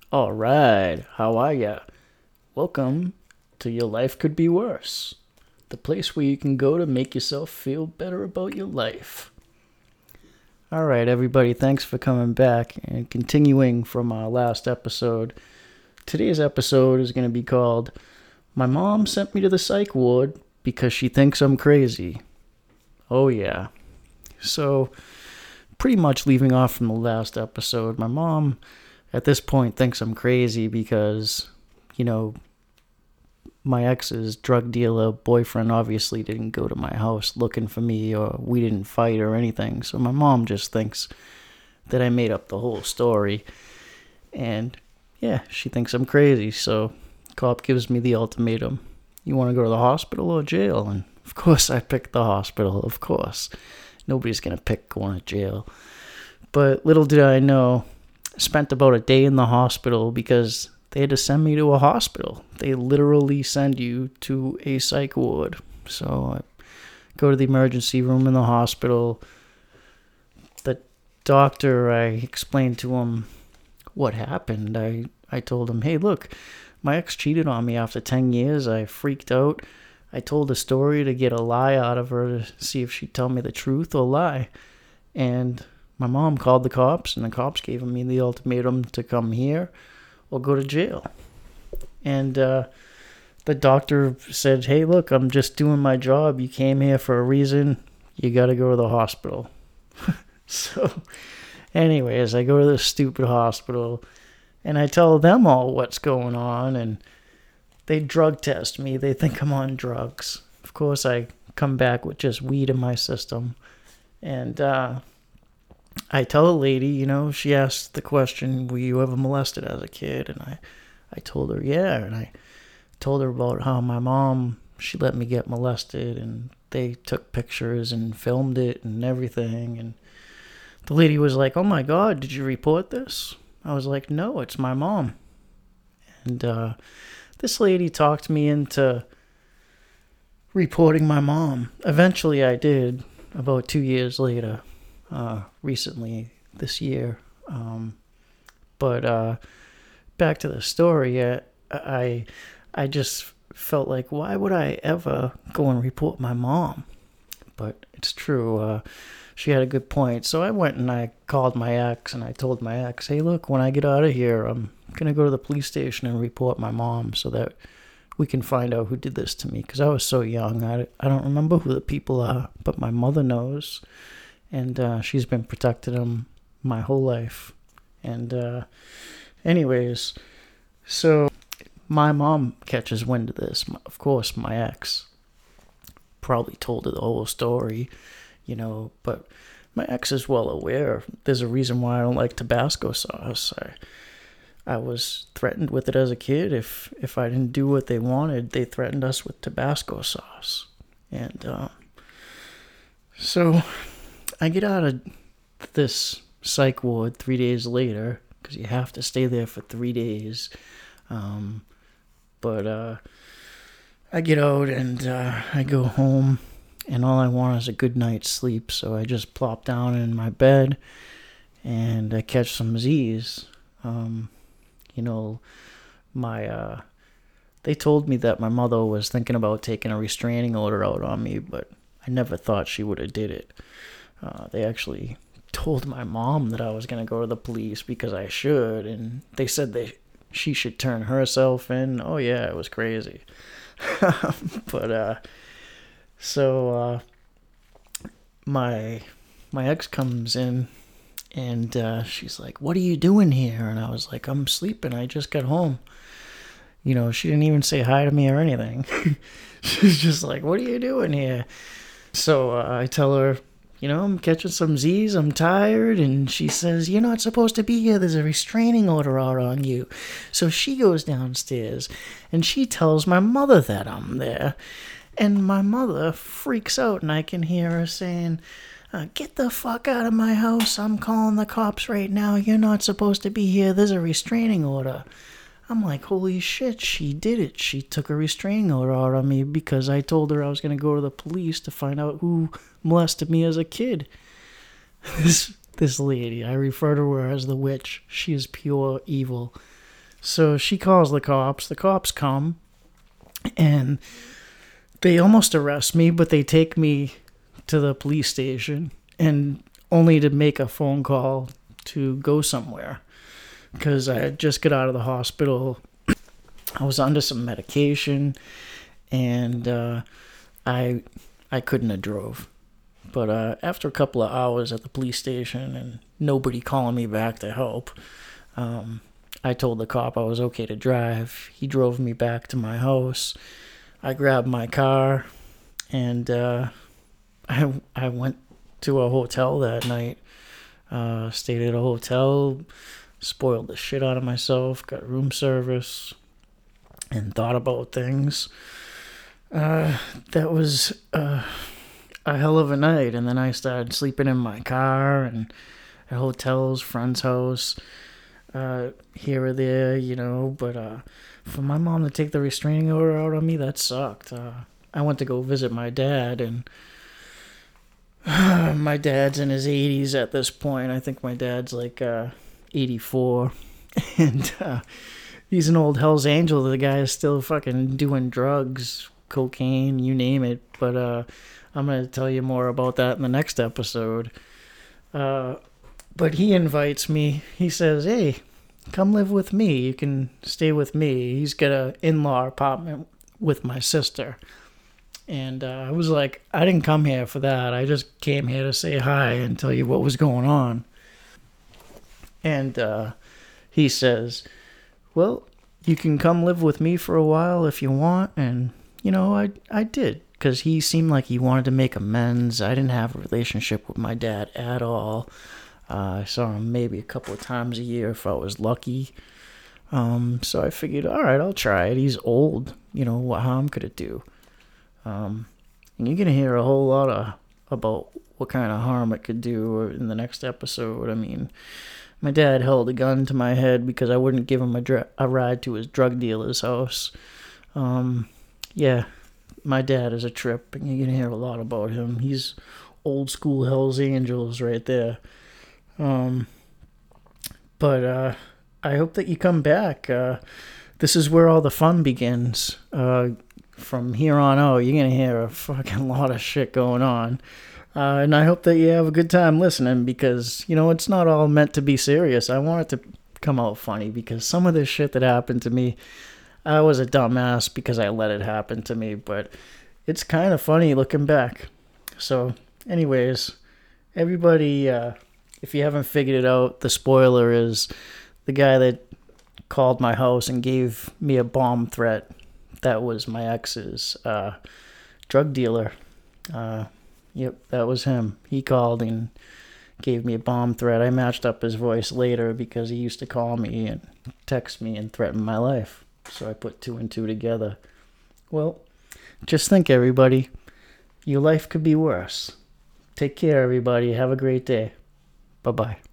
All right, how are ya? Welcome to Your Life Could Be Worse, the place where you can go to make yourself feel better about your life. All right, everybody, thanks for coming back and continuing from our last episode. Today's episode is going to be called My Mom Sent Me to the Psych Ward Because She Thinks I'm Crazy. Oh, yeah. So, pretty much leaving off from the last episode, my mom at this point thinks I'm crazy because, my ex's drug dealer boyfriend obviously didn't go to my house looking for me, or we didn't fight or anything. So my mom just thinks that I made up the whole story. And yeah, she thinks I'm crazy. So cop gives me the ultimatum. You want to go to the hospital or jail? And of course I picked the hospital, of course. Nobody's going to pick going to jail. But little did I know, I spent about a day in the hospital because they had to send me to a hospital. They literally send you to a psych ward. So I go to the emergency room in the hospital. The doctor, I explained to him what happened. I told him, hey, look, my ex cheated on me after 10 years. I freaked out. I told a story to get a lie out of her to see if she'd tell me the truth or lie. And my mom called the cops, and the cops gave me the ultimatum to come here or go to jail. And the doctor said, hey, look, I'm just doing my job. You came here for a reason. You got to go to the hospital. So, anyways, I go to this stupid hospital, and I tell them all what's going on, and they drug test me. They think I'm on drugs. Of course, I come back with just weed in my system. And I tell a lady, she asked the question, were you ever molested as a kid? And I told her, yeah. And I told her about how my mom, she let me get molested, and they took pictures and filmed it and everything. And the lady was like, oh my God, did you report this? I was like, no, it's my mom. And this lady talked me into reporting my mom. Eventually I did, about 2 years later. Recently this year. But back to the story, I just felt like, why would I ever go and report my mom? But it's true. She had a good point. So I went and I called my ex, and I told my ex, hey, look, when I get out of here, I'm going to go to the police station and report my mom so that we can find out who did this to me. Because I was so young. I don't remember who the people are, but my mother knows. And she's been protecting him my whole life. And anyways, so my mom catches wind of this. Of course, my ex probably told her the whole story, but my ex is well aware. There's a reason why I don't like Tabasco sauce. I was threatened with it as a kid. If I didn't do what they wanted, they threatened us with Tabasco sauce. And so I get out of this psych ward 3 days later, because you have to stay there for 3 days. But I get out and I go home, and all I want is a good night's sleep. So I just plop down in my bed and I catch some Z's. They told me that my mother was thinking about taking a restraining order out on me, but I never thought she would have did it. They actually told my mom that I was going to go to the police because I should, and they said she should turn herself in. Oh yeah, it was crazy. But so my ex comes in, and she's like, what are you doing here? And I was like, I'm sleeping, I just got home. She didn't even say hi to me or anything. She's just like, what are you doing here? So I tell her, I'm catching some Z's, I'm tired. And she says, you're not supposed to be here. There's a restraining order out on you. So she goes downstairs and she tells my mother that I'm there. And my mother freaks out, and I can hear her saying, get the fuck out of my house. I'm calling the cops right now. You're not supposed to be here. There's a restraining order. I'm like, holy shit, she did it. She took a restraining order out on me because I told her I was going to go to the police to find out who molested me as a kid. This lady, I refer to her as the witch. She is pure evil. So she calls the cops. The cops come and they almost arrest me, but they take me to the police station and only to make a phone call to go somewhere because I had just got out of the hospital. I was under some medication and I couldn't have drove. But after a couple of hours at the police station and nobody calling me back to help, I told the cop I was okay to drive. He drove me back to my house. I grabbed my car and I went to a hotel that night. Stayed at a hotel, spoiled the shit out of myself, got room service, and thought about things. That was a hell of a night. And then I started sleeping in my car and at hotels, friend's house, here or there, But for my mom to take the restraining order out on me, that sucked. I went to go visit my dad, and my dad's in his 80s at this point. I think my dad's like 84. And he's an old Hell's Angel. The guy is still fucking doing drugs, cocaine, you name it. But I'm going to tell you more about that in the next episode. But he invites me. He says, hey, come live with me. You can stay with me. He's got an in-law apartment with my sister. And I was like, I didn't come here for that. I just came here to say hi and tell you what was going on. And he says, well, you can come live with me for a while if you want. And, I did. Because he seemed like he wanted to make amends. I didn't have a relationship with my dad at all. I saw him maybe a couple of times a year if I was lucky. So I figured, all right, I'll try it. He's old. What harm could it do? And you're going to hear a whole lot about what kind of harm it could do in the next episode. I mean, my dad held a gun to my head because I wouldn't give him a ride to his drug dealer's house. Yeah, my dad is a trip, and you're going to hear a lot about him. He's old school Hell's Angels right there. But I hope that you come back. This is where all the fun begins. From here on out, you're going to hear a fucking lot of shit going on. And I hope that you have a good time listening because, it's not all meant to be serious. I want it to come out funny because some of this shit that happened to me, I was a dumbass because I let it happen to me. But it's kind of funny looking back. So, anyways, everybody, if you haven't figured it out, the spoiler is the guy that called my house and gave me a bomb threat. That was my ex's drug dealer. Yep, that was him. He called and gave me a bomb threat. I matched up his voice later because he used to call me and text me and threaten my life. So I put two and two together. Well, just think, everybody. Your life could be worse. Take care, everybody. Have a great day. Bye-bye.